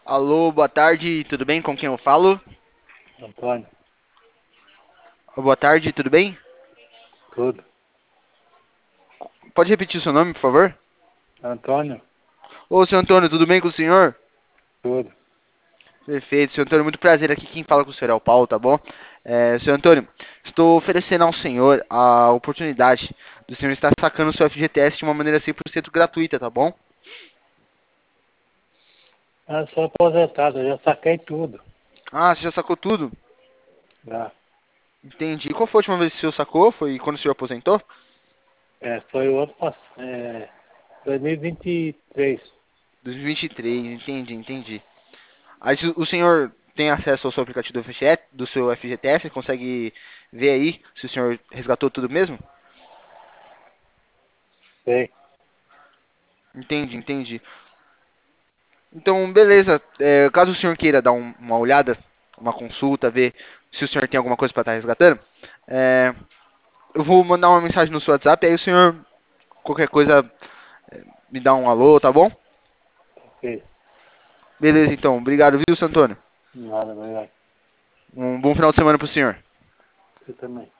Alô, boa tarde, tudo bem? Com quem eu falo? Antônio, Boa tarde, tudo bem? tudo. Pode repetir o seu nome, por favor? Antônio, Ô, seu Antônio, tudo bem com o senhor? tudo. Perfeito, seu Antônio, muito prazer aqui. Quem fala com o senhor é o Paulo, tá bom? Seu Antônio, estou oferecendo ao senhor a oportunidade do senhor estar sacando o seu FGTS de uma maneira 100% gratuita, tá bom? Eu sou aposentado, eu já saquei tudo. Ah, você já sacou tudo? Já. Entendi. Qual foi a última vez que o senhor sacou? Foi quando o senhor aposentou? Foi o ano passado, 2023. 2023, entendi. Aí o senhor tem acesso ao seu aplicativo do seu FGTS, consegue ver aí se o senhor resgatou tudo mesmo? Sei. Entendi. Então, beleza. Caso o senhor queira dar uma olhada, uma consulta, ver se o senhor tem alguma coisa para estar resgatando, é, eu vou mandar uma mensagem no seu WhatsApp, aí o senhor, qualquer coisa, me dá um alô, tá bom? Sei. Beleza, então. Obrigado, viu, seu Antônio? Nada, obrigado. Um bom final de semana pro senhor. Você também.